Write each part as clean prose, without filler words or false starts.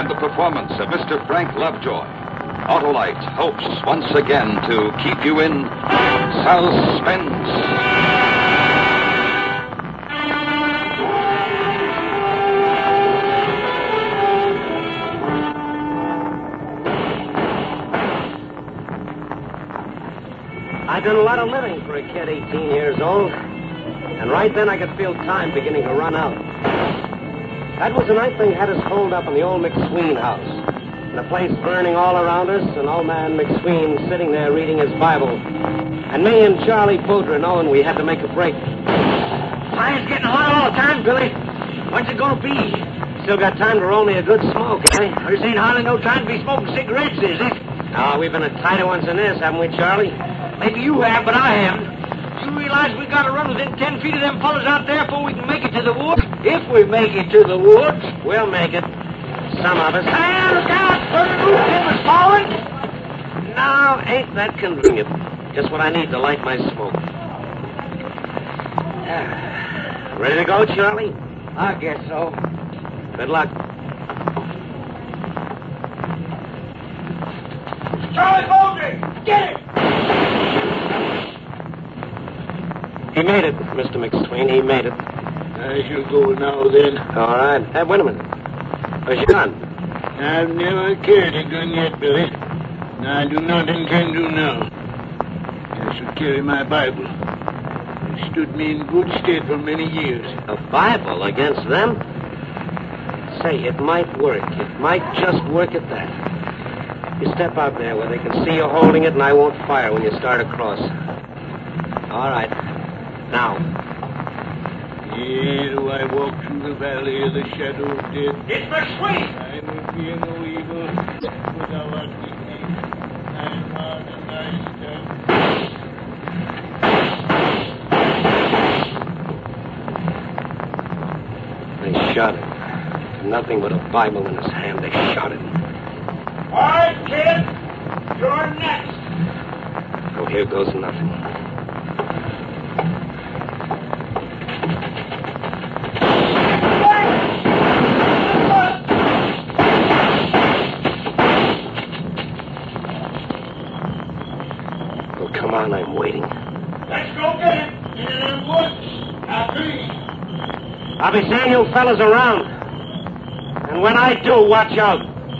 and the performance of Mr. Frank Lovejoy, Autolite hopes once again to keep you in suspense. I've done a lot of living for a kid 18 years old, and right then I could feel time beginning to run out. That was the night they had us holed up in the old McSween house, and the place burning all around us, and old man McSween sitting there reading his Bible, and me and Charlie Poudre knowing we had to make a break. Fire's getting hot all the time, Billy. When's it gonna be? Still got time to roll me a good smoke, eh? There ain't hardly no time to be smoking cigarettes, is it? No, we've been at tighter ones than this, haven't we, Charlie? Maybe you have, but I haven't. You realize we gotta run within 10 feet of them fellas out there before we can make it to the woods? If we make it to the woods. We'll make it. Some of us. Hey, look out! Burning roof him is falling! No, ain't that convenient. Just what I need to light my smoke. Ready to go, Charlie? I guess so. Good luck. Charlie Baldry! Get it! He made it, Mr. McSween. He made it. I shall go now, then. All right. Hey, wait a minute. Where's your gun? I've never carried a gun yet, Billy. I do not intend to now. I shall carry my Bible. It stood me in good stead for many years. A Bible against them? Say, it might work. It might just work at that. You step out there where they can see you holding it, and I won't fire when you start across. All right. Now. Yea, do I walk through the valley of the shadow of death? It's McSween! I will fear no evil, for thou art with me. Thy rod and thy staff. They shot him. Nothing but a Bible in his hand. They shot him. All right, kid. You're next. Oh, here goes nothing. Oh, come on, I'm waiting. Let's go get him. In the woods. Happy. I'll be seeing you fellas around. And when I do, watch out.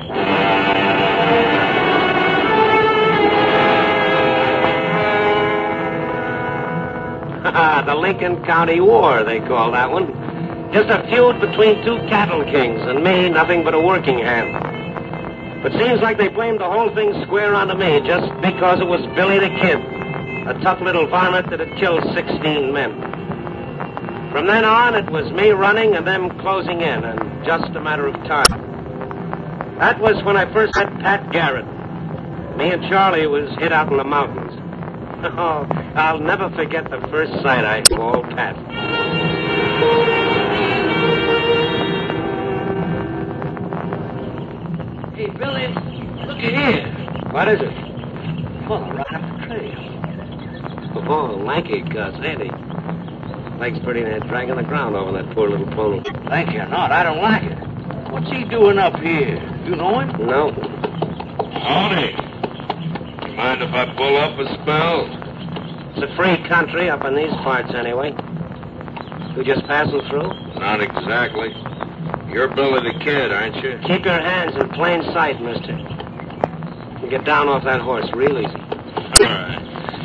The Lincoln County War, they call that one. Just a feud between two cattle kings, and me, nothing but a working hand. But seems like they blamed the whole thing square onto me just because it was Billy the Kid, a tough little varmint that had killed 16 men. From then on, it was me running and them closing in, and just a matter of time. That was when I first met Pat Garrett. Me and Charlie was hid out in the mountains. Oh, I'll never forget the first sight I saw old Pat. Hey, Billy, look at here. What is it? Oh, right up the trail. Oh, lanky cuss, ain't he? Legs pretty near dragging the ground over that poor little pony. Thank you not. I don't like it. What's he doing up here? You know him? No. Howdy. Mind if I pull up a spell? It's a free country up in these parts, anyway. You just passing through? Not exactly. You're Billy the Kid, aren't you? Keep your hands in plain sight, mister. You get down off that horse real easy. All right.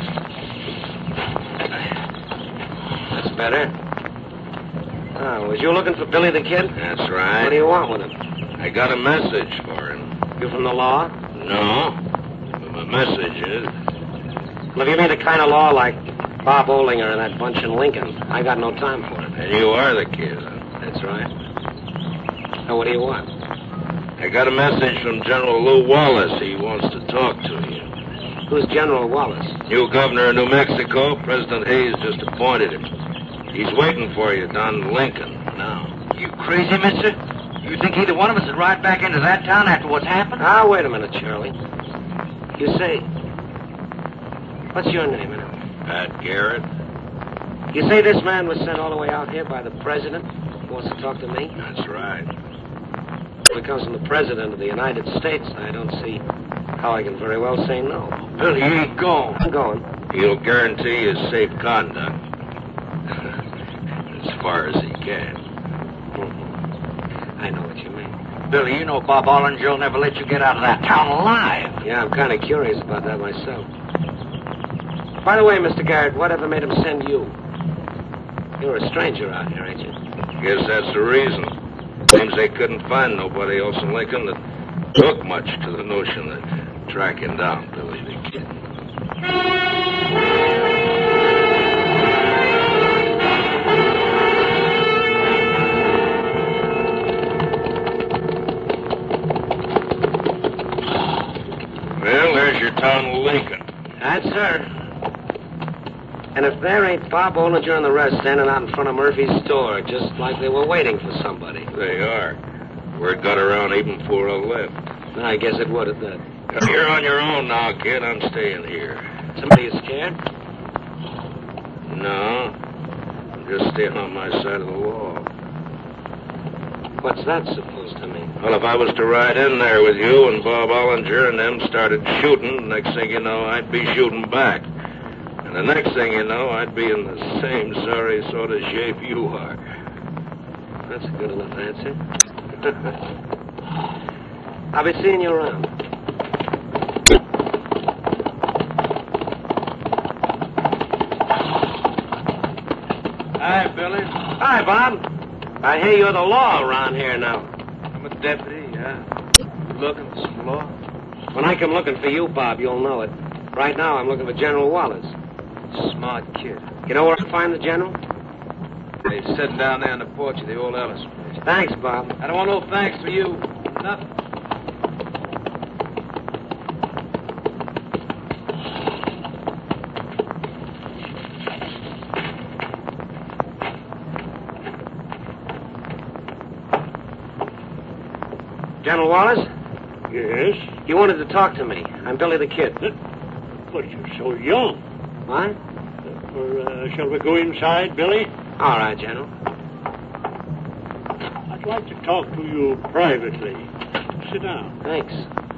That's better. Oh, was you looking for Billy the Kid? That's right. What do you want with him? I got a message for him. You from the law? No. But my message is... Well, if you mean the kind of law like Bob Olinger and that bunch in Lincoln, I got no time for it. And you are the kid, huh? That's right. Now, what do you want? I got a message from General Lew Wallace. He wants to talk to you. Who's General Wallace? New governor of New Mexico. President Hayes just appointed him. He's waiting for you down in Lincoln now. You crazy, mister? You think either one of us would ride back into that town after what's happened? Ah, wait a minute, Charlie. You say... What's your name, anyway? Pat Garrett? You say this man was sent all the way out here by the president? Who wants to talk to me? That's right. when it comes from the President of the United States, I don't see how I can very well say no. Billy, you ain't going. I'm going. He'll guarantee his safe conduct. As far as he can. I know what you mean. Billy, you know Bob Ollinger will never let you get out of that town alive. Yeah, I'm kind of curious about that myself. By the way, Mr. Garrett, whatever made him send you? You're a stranger out here, ain't you? Guess that's the reason. Seems they couldn't find nobody else in Lincoln that took much to the notion of tracking down Billy the Kid. Well, there's your town of Lincoln. That's her. And if there ain't Bob Ollinger and the rest standing out in front of Murphy's store, just like they were waiting for somebody. They are. Word got around even before I left. I guess it would at that. You're on your own now, kid. I'm staying here. Somebody is scared? No. I'm just staying on my side of the law. What's that supposed to mean? Well, if I was to ride in there with you and Bob Ollinger and them started shooting, next thing you know, I'd be shooting back. And the next thing you know, I'd be in the same sorry sort of shape you are. That's a good enough answer. I'll be seeing you around. Hi, Billy. Hi, Bob. I hear you're the law around here now. I'm a deputy, yeah. Looking for some law? When I come looking for you, Bob, you'll know it. Right now, I'm looking for General Wallace. Smart kid. You know where I can find the General? He's sitting down there on the porch of the old Ellis place. Thanks, Bob. I don't want no thanks for you. Nothing. General Wallace? Yes? You wanted to talk to me. I'm Billy the Kid. But you're so young. What? Shall we go inside, Billy? All right, General. I'd like to talk to you privately. Sit down. Thanks.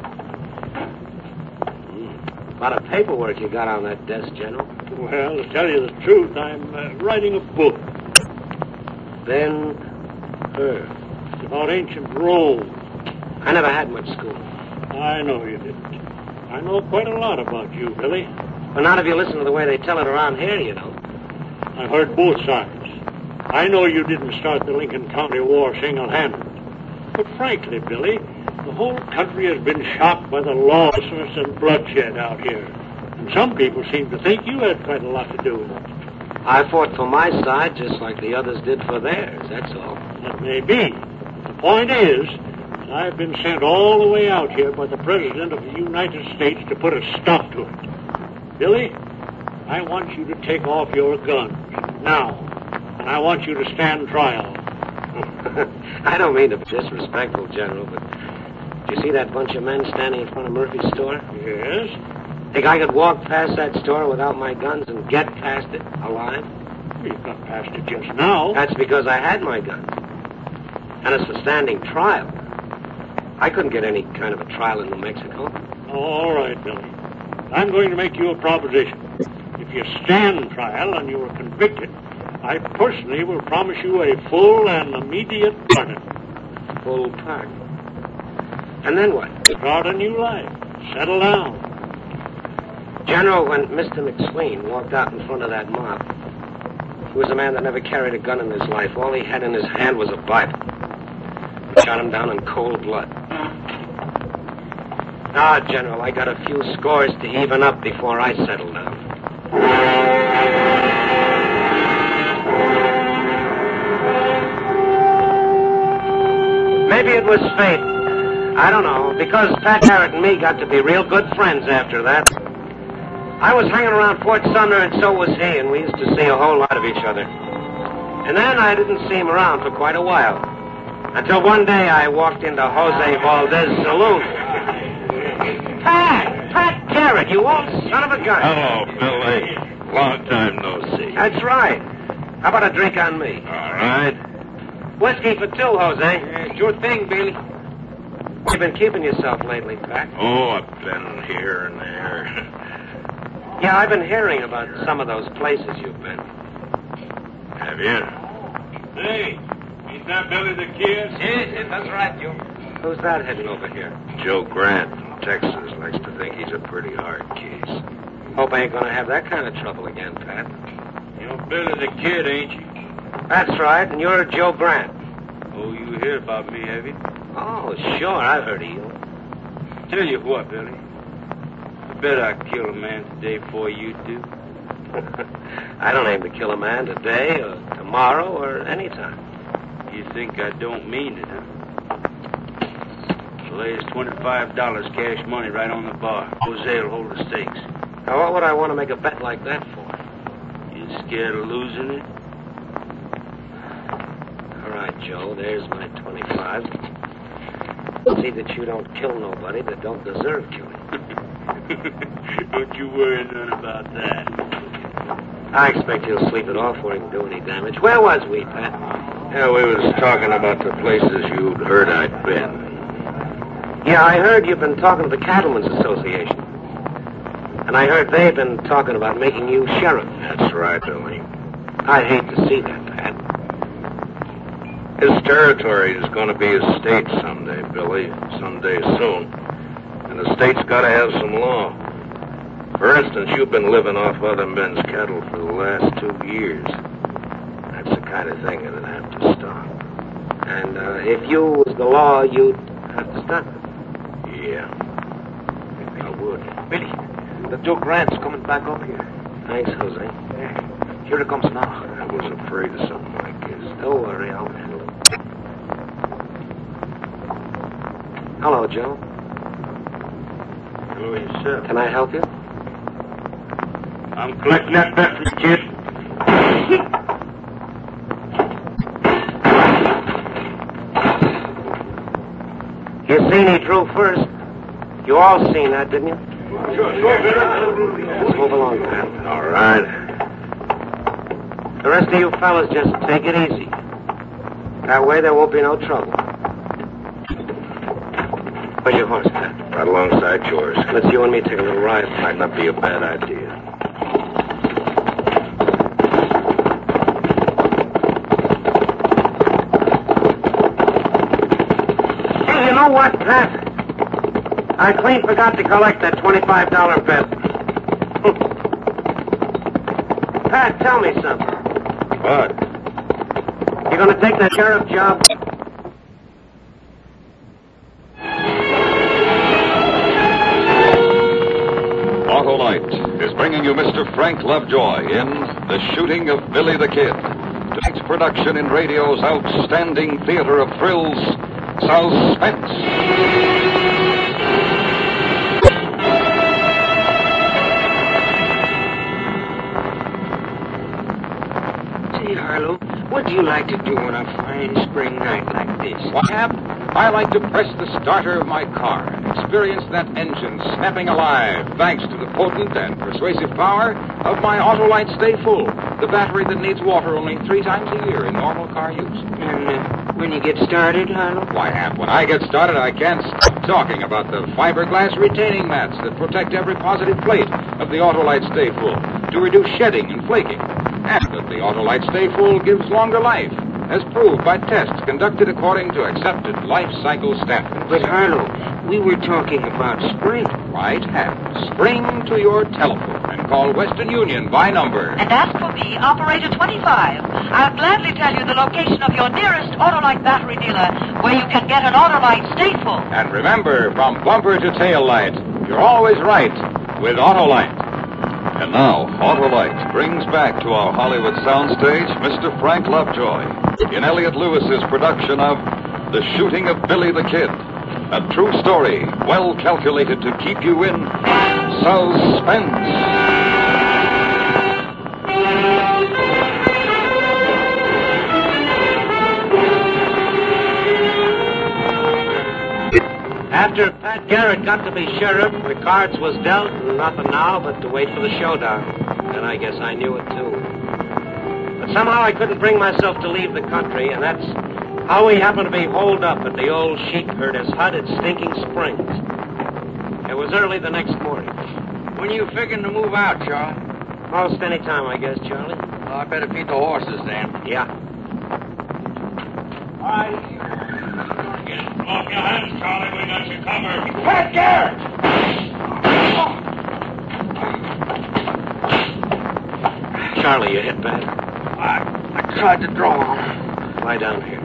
A lot of paperwork you got on that desk, General. Well, to tell you the truth, I'm writing a book. Ben-Hur. It's about ancient Rome. I never had much school. I know you didn't. I know quite a lot about you, Billy. Well, not if you listen to the way they tell it around here, you know. I've heard both sides. I know you didn't start the Lincoln County War single-handed. But frankly, Billy, the whole country has been shocked by the lawlessness and bloodshed out here. And some people seem to think you had quite a lot to do with it. I fought for my side just like the others did for theirs, that's all. That may be. The point is, I've been sent all the way out here by the President of the United States to put a stop to it. Billy, I want you to take off your guns now, and I want you to stand trial. I don't mean to be disrespectful, General, but do you see that bunch of men standing in front of Murphy's store? Yes? Think I could walk past that store without my guns and get past it alive? You got past it just now. That's because I had my gun. And as for standing trial, I couldn't get any kind of a trial in New Mexico. All right, Billy. I'm going to make you a proposition. If you stand trial and you are convicted, I personally will promise you a full and immediate pardon. Full pardon. And then what? Start a new life. Settle down. General, when Mr. McSween walked out in front of that mob, he was a man that never carried a gun in his life. All he had in his hand was a Bible. He shot him down in cold blood. Ah, General, I got a few scores to even up before I settle down. Maybe it was fate. I don't know, because Pat Garrett and me got to be real good friends after that. I was hanging around Fort Sumner, and so was he, and we used to see a whole lot of each other. And then I didn't see him around for quite a while, until one day I walked into Jose Valdez's saloon. Pat Garrett, you old son of a gun. Hello, Billy. Long time no see. That's right. How about a drink on me? All right. Whiskey for two, Jose. Sure thing, Billy. You've been keeping yourself lately, Pat. Oh, I've been here and there. Yeah, I've been hearing about some of those places you've been. Have you? Hey, ain't that Billy the Kid? Yes, that's right, Joe. Who's that heading over here? Joe Grant from Texas likes to think he's a pretty hard case. Hope I ain't gonna have that kind of trouble again, Pat. You're Billy the Kid, ain't you? That's right, and you're Joe Grant. Oh, you hear about me, have you? Oh, sure, I've heard of you. Tell you what, Billy. I bet I kill a man today before you do. I don't aim to kill a man today or tomorrow or any time. You think I don't mean it, huh? Well, there's $25 cash money right on the bar. Jose'll hold the stakes. Now, what would I want to make a bet like that for? You scared of losing it? All right, Joe, there's my 25. See that you don't kill nobody that don't deserve killing. Don't you worry none about that. I expect he'll sleep it off before he can do any damage. Where was we, Pat? Yeah, we was talking about the places you'd heard I'd been. Yeah, I heard you've been talking to the Cattlemen's Association. And I heard they've been talking about making you sheriff. That's right, Billy. I'd hate to see that, Pat. His territory is going to be a state someday, Billy. Someday soon. And the state's got to have some law. For instance, you've been living off other men's cattle for the last 2 years. That's the kind of thing that'd have to stop. And if you was the law, you'd have to stop it. Yeah. I would. Billy, the Joe Grant's coming back up here. Thanks, Jose. Here it comes now. I was afraid of something like this. Don't worry, I'll handle it. Hello, Joe. Hello yourself. Can I help you? I'm collecting that bet from the kid. You seen he drew first. You all seen that, didn't you? Sure, Let's move along, Pat. All right. The rest of you fellas just take it easy. That way there won't be no trouble. Where's your horse, Pat? Right alongside yours. Let's you and me take a little ride. Might not be a bad idea. Hey, you know what, Pat? I clean forgot to collect that $25 bet. Pat, tell me something. What? You gonna take that sheriff job? Autolite is bringing you Mr. Frank Lovejoy in The Shooting of Billy the Kid. Tonight's production in radio's outstanding theater of thrills, Suspense. Say, Harlow, what do you like to do on a fine spring night like this? What happened? I like to press the starter of my car and experience that engine snapping alive thanks to the potent and persuasive power of my Autolite Stay Full, the battery that needs water only 3 times a year in normal car use. And when you get started, Harlow? Why, Hap, when I get started, I can't stop talking about the fiberglass retaining mats that protect every positive plate of the Autolite Stay Full to reduce shedding and flaking, and that the Autolite Stay Full gives longer life, as proved by tests conducted according to accepted life cycle standards. But, Harlow, we were talking about spring. Right, Hap. Spring to your telephone and call Western Union by number. And ask for me, Operator 25. I'll gladly tell you the location of your nearest Autolite battery dealer where you can get an Autolite Stay Full. And remember, from bumper to tail light, you're always right with Autolite. And now, Autolite brings back to our Hollywood soundstage Mr. Frank Lovejoy in Elliot Lewis's production of The Shooting of Billy the Kid. A true story, well calculated to keep you in suspense. After Pat Garrett got to be sheriff, the cards was dealt, and nothing now but to wait for the showdown. And I guess I knew it, too. But somehow I couldn't bring myself to leave the country, and that's How we happened to be holed up at the old sheep herder's hut at Stinking Springs. It was early the next morning. When you figuring to move out, Charlie? Most any time, I guess, Charlie. Well, I better feed the horses then. Yeah. All right. Get off your hands, Charlie. We got you covered. Pat Garrett! Charlie, you hit bad. I tried to draw on. Lie down here.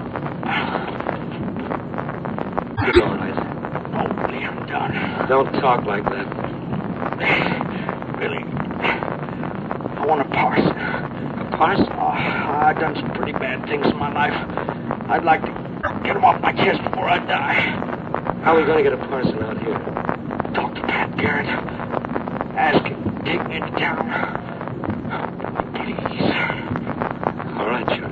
You're all right. Oh, Billy, I'm done. Don't talk like that. Billy, I want a parson. A parson? Oh, I've done some pretty bad things in my life. I'd like to get them off my chest before I die. How are we going to get a parson out here? Talk to Pat Garrett. Ask him to take me into town. Please. All right, Charlie.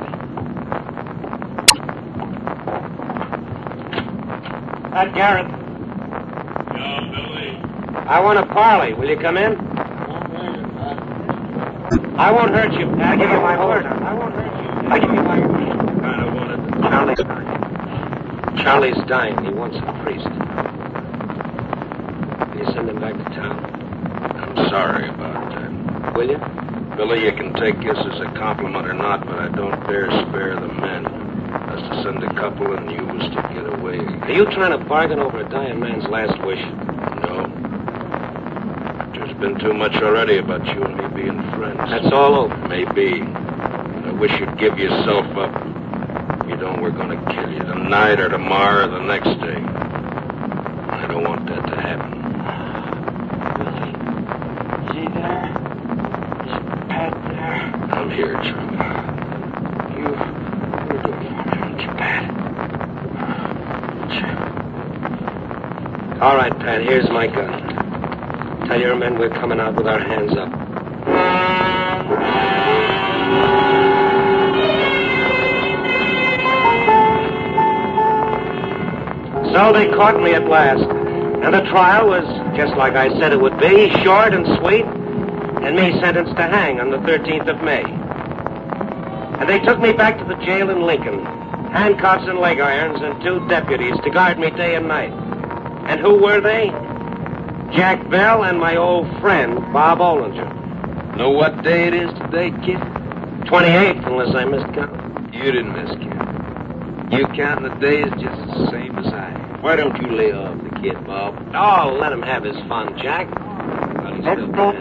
Pat Garrett. Yeah, Billy. I want a parley. Will you come in? I won't hurt you. I'll give you my word. I won't hurt you. I give you my word. Kind of wanted. Charlie's dying. Charlie's dying. He wants a priest. Will you send him back to town? I'm sorry about that. Will you? Billy, you can take this as a compliment or not, but I don't dare spare the men. That's to send a couple and use to get away. Are you trying to bargain over a dying man's last wish? No. There's been too much already about you and me being friends. That's all over. Maybe. But I wish you'd give yourself up. If you don't, we're going to kill you tonight or tomorrow or the next day. I don't want that to happen. Is he there? Is Pat there? I'm here, Charlie. You're good for me, aren't you, Pat? All right, Pat, here's my gun. Tell your men we're coming out with our hands up. So they caught me at last. And the trial was just like I said it would be, short and sweet, and me sentenced to hang on the 13th of May. And they took me back to the jail in Lincoln, handcuffs and leg irons and 2 deputies to guard me day and night. And who were they? Jack Bell and my old friend, Bob Olinger. Know what day it is today, kid? 28th, unless I miscount. You didn't miscount. You counting the days just the same as I am. Why don't you lay off the kid, Bob? Oh, let him have his fun, Jack. Well, he's still got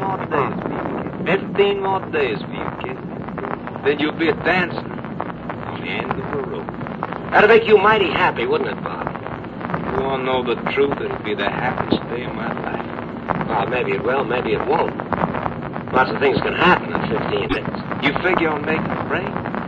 15 more days for you, kid. Then you'll be a dancing on the end of the rope. That'd make you mighty happy, wouldn't it, Bob? You want to know the truth? It'll be the happiest day of my life. Well, maybe it will, maybe it won't. Lots of things can happen in 15 minutes. You figure on making it rain?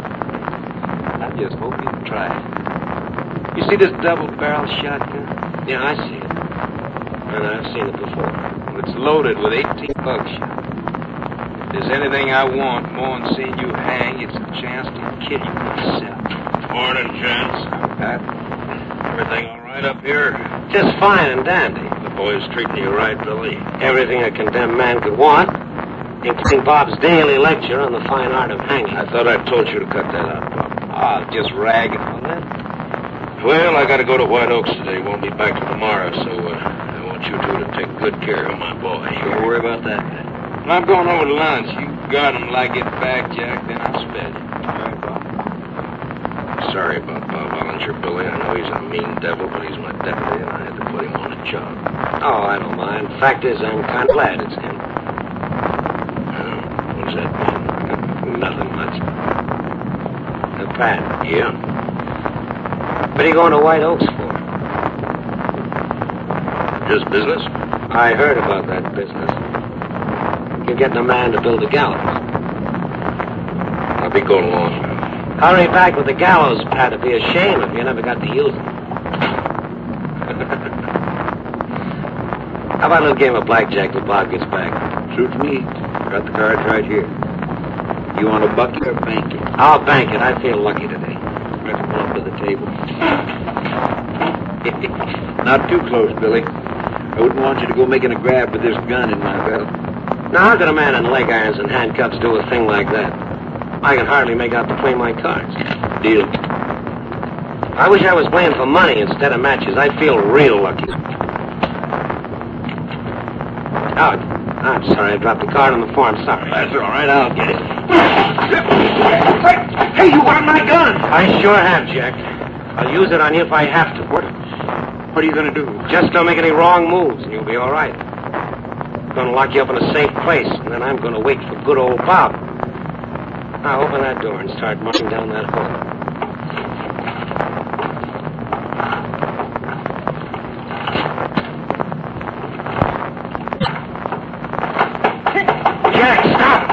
I just hope you can try it. You see this double-barrel shotgun? Yeah, I see it. And I've seen it before. Well, it's loaded with 18 buckshot. If there's anything I want more than seeing you hang, it's a chance to kill you myself. Morning, gents. Pat? Everything all right up here? Just fine and dandy. The boys treating you right, Billy? Everything a condemned man could want, including Bob's daily lecture on the fine art of hanging. I thought I told you to cut that out, Bob. Oh, just ragging on that. Well, I got to go to White Oaks today. Won't be back till tomorrow, so I want you two to take good care of my boy. Don't worry about that. When I'm going over to lunch, you guard him till I get back, Jack, then I'll spare you. All right, Bob? Sorry about Bob Olinger, Billy. I know he's a mean devil, but he's my deputy, and I had to put him on a job. Oh, I don't mind. Fact is, I'm kind of glad it's him. What's that mean? Nothing much. Pat, Yeah? what are you going to White Oaks for? Just business? I heard about that business. You're getting a man to build a gallows. I'll be going along. Hurry back with the gallows, Pat. It'd be a shame if you never got to use it. How about a little game of blackjack till Bob gets back? Suits me. Got the cards right here. You want to buck it or bank it? I'll bank it. I feel lucky today. Let's come up to the table. Not too close, Billy. I wouldn't want you to go making a grab with this gun in my belt. Now, how could a man in leg irons and handcuffs do a thing like that? I can hardly make out between my cards. Deal. I wish I was playing for money instead of matches. I feel real lucky. Oh, I'm sorry. I dropped the card on the floor. I'm sorry. That's all right. I'll get it. Hey, you want my gun? I sure have, Jack. I'll use it on you if I have to. What are you going to do? Just don't make any wrong moves, and you'll be all right. I'm going to lock you up in a safe place, and then I'm going to wait for good old Bob. Now, open that door and start marching down that hole. Jack, stop!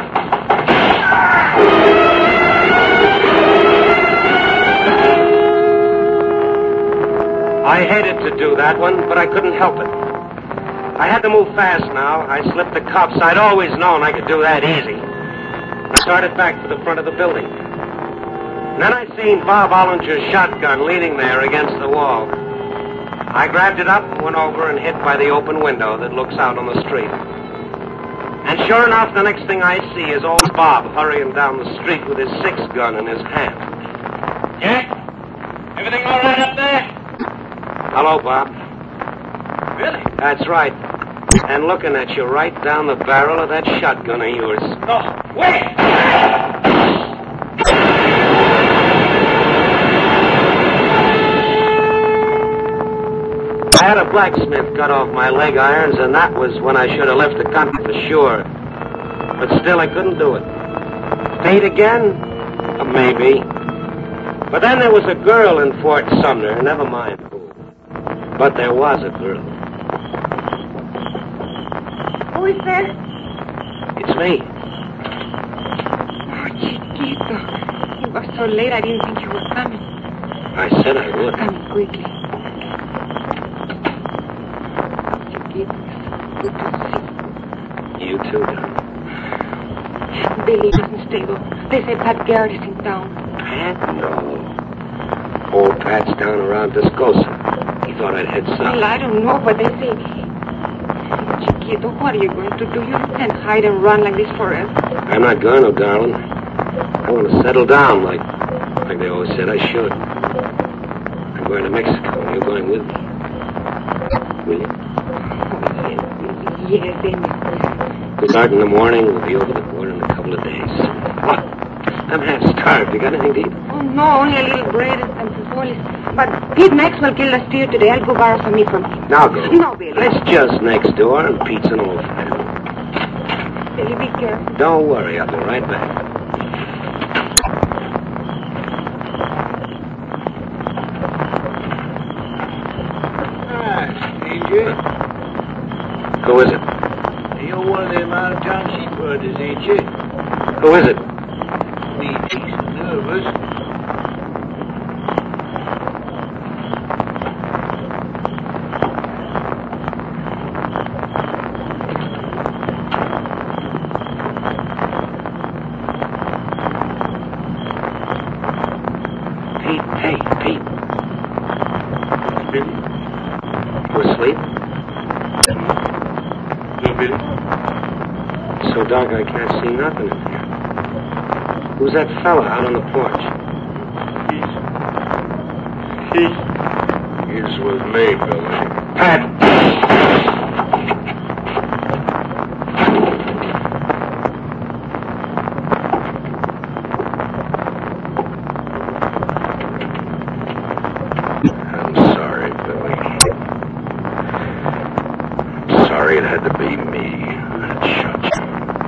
I hated to do that one, but I couldn't help it. I had to move fast now. I slipped the cuffs. I'd always known I could do that easy. I started back to the front of the building. And then I seen Bob Ollinger's shotgun leaning there against the wall. I grabbed it up, went over, and hid by the open window that looks out on the street. And sure enough, the next thing I see is old Bob hurrying down the street with his 6-gun in his hand. Jack? Everything all right up there? Hello, Bob. Really? That's right. And looking at you right down the barrel of that shotgun of yours. Oh, wait! I had a blacksmith cut off my leg irons, and that was when I should have left the country for sure. But still, I couldn't do it. Fate again? Maybe. But then there was a girl in Fort Sumner, never mind who. But there was a girl. Who is there? It's me. Oh, Chiquito. You were so late, I didn't think you were coming. I said I would. Come quickly. Chiquito, good to see You too, darling. you. Billy doesn't stay though. They say Pat Garrett is in town. Pat? No. Old Pat's down around Descosa. He thought I'd head Well, south. I don't know, but they say... Chiquito, what are you going to do? You can't hide and run like this forever. I'm not going to, darling. I want to settle down like they always said I should. I'm going to Mexico, and you're going with me. Will you? Oh, yes, Amy. We'll start in the morning. We'll be over the border in a couple of days. What? I'm half starved. You got anything to eat? Oh, no, only a little bread and frijoles. But Pete Maxwell killed a steer today. I'll go borrow some meat from him. Now go. No, Billy. It's just next door, and Pete's an old friend. Billy, be careful. Don't worry. I'll be right back. Stranger. Who is it? You're one of them out-of-town sheep herders, ain't you? Who is it? Me decent nervous. Pete. Hey, Pete. Billy? You asleep? No, Billy. It's so dark I can't see nothing in here. Who's that fella out on the porch? He's with me, Billy. Pat! I'm sorry, Billy. I'm sorry it had to be me that shot you.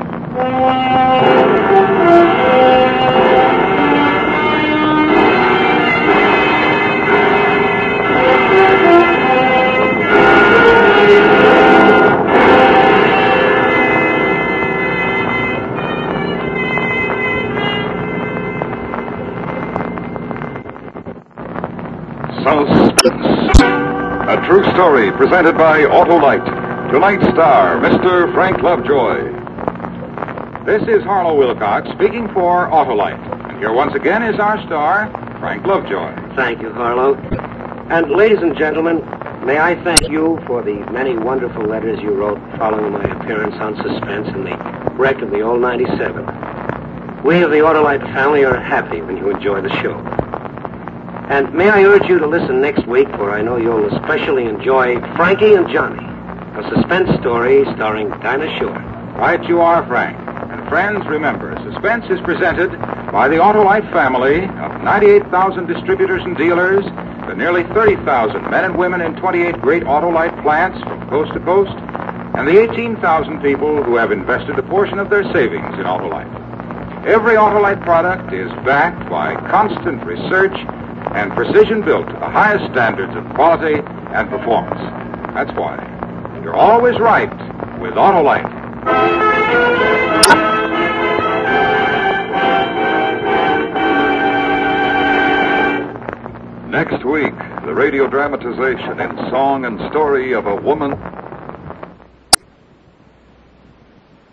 Suspense. A true story presented by Autolite. Tonight's star, Mr. Frank Lovejoy. This is Harlow Wilcox speaking for Autolite. And here once again is our star, Frank Lovejoy. Thank you, Harlow. And ladies and gentlemen, may I thank you for the many wonderful letters you wrote following my appearance on Suspense in the wreck of the old 97. We of the Autolite family are happy when you enjoy the show. And may I urge you to listen next week, for I know you'll especially enjoy Frankie and Johnny, a suspense story starring Dinah Shore. Right you are, Frank. And friends, remember, Suspense is presented by the Autolite family of 98,000 distributors and dealers, the nearly 30,000 men and women in 28 great Autolite plants from coast to coast, and the 18,000 people who have invested a portion of their savings in Autolite. Every Autolite product is backed by constant research and precision built to the highest standards of quality and performance. That's why you're always right with Autolite. Next week, the radio dramatization in song and story of a woman